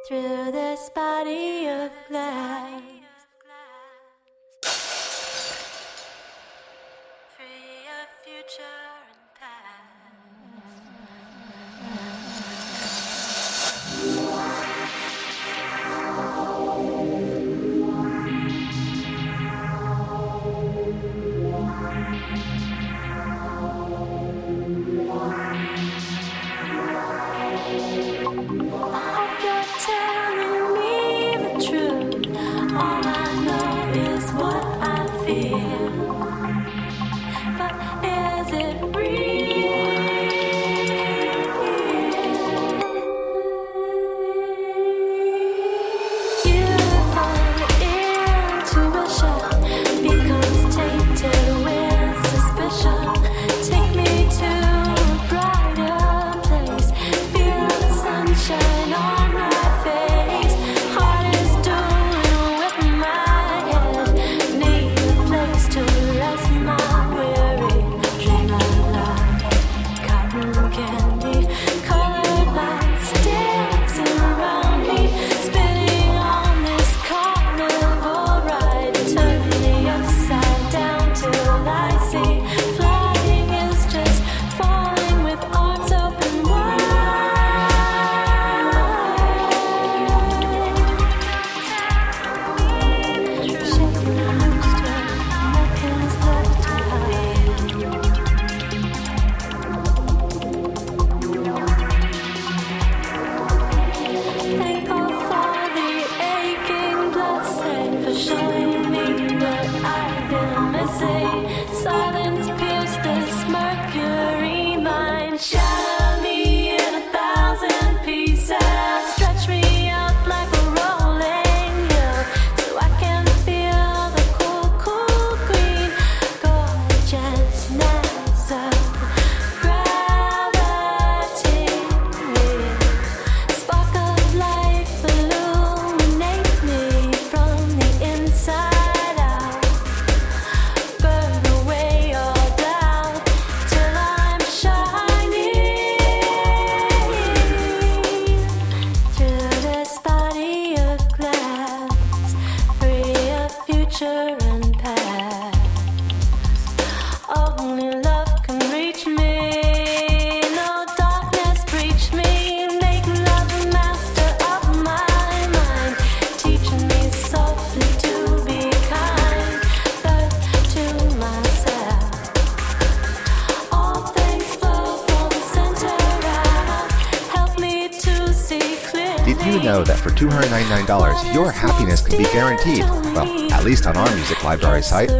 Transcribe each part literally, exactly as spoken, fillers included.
through this body of glass. Free of future and past. Know that for two hundred ninety-nine dollars, your happiness can be guaranteed. Well, at least on our music library site.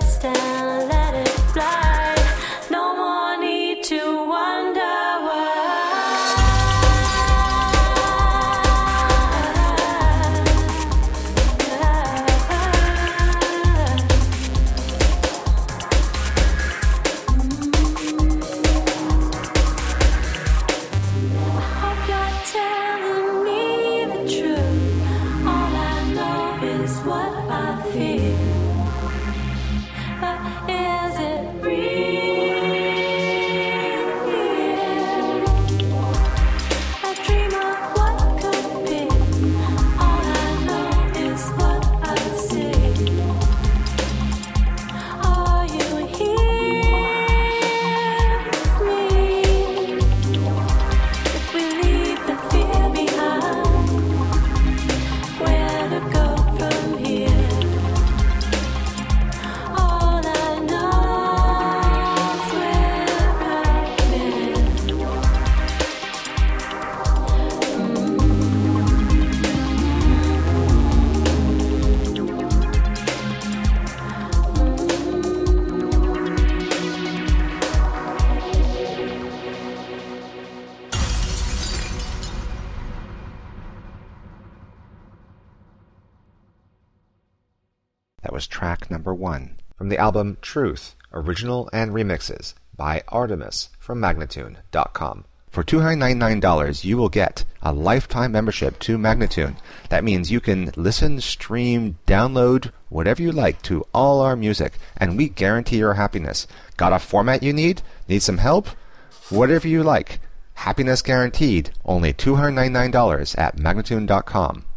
Was track number one from the album Truth, Original and Remixes by Artemis from Magnatune dot com. For two hundred ninety-nine dollars, you will get a lifetime membership to Magnatune. That means you can listen, stream, download, whatever you like to all our music, and we guarantee your happiness. Got a format you need? Need some help? Whatever you like. Happiness guaranteed, only two hundred ninety-nine dollars at Magnatune dot com.